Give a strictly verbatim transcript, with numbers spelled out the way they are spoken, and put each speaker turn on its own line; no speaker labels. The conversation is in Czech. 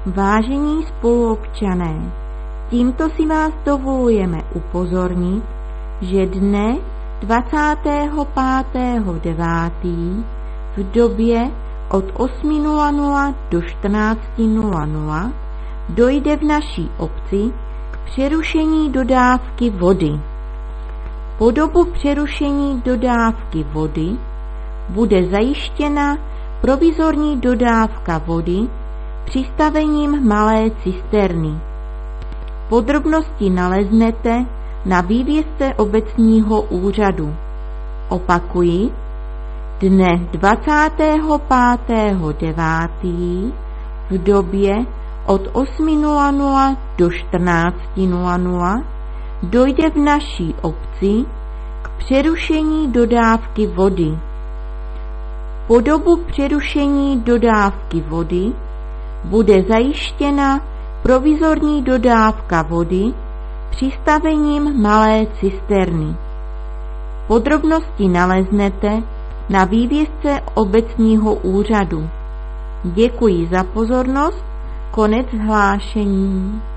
Vážení spoluobčané, tímto si vás dovolujeme upozornit, že dne dvacátého pátého devátého v době od osmi hodin do čtrnácti hodin dojde v naší obci k přerušení dodávky vody. Po dobu přerušení dodávky vody bude zajištěna provizorní dodávka vody přistavením malé cisterny. Podrobnosti naleznete na vývězce obecního úřadu. Opakuji, dne dvacátého pátého devátého v době od osmi hodin do čtrnácti hodin dojde v naší obci k přerušení dodávky vody. Po dobu přerušení dodávky vody bude zajištěna provizorní dodávka vody přistavením malé cisterny. Podrobnosti naleznete na vývězce obecního úřadu. Děkuji za pozornost, konec hlášení.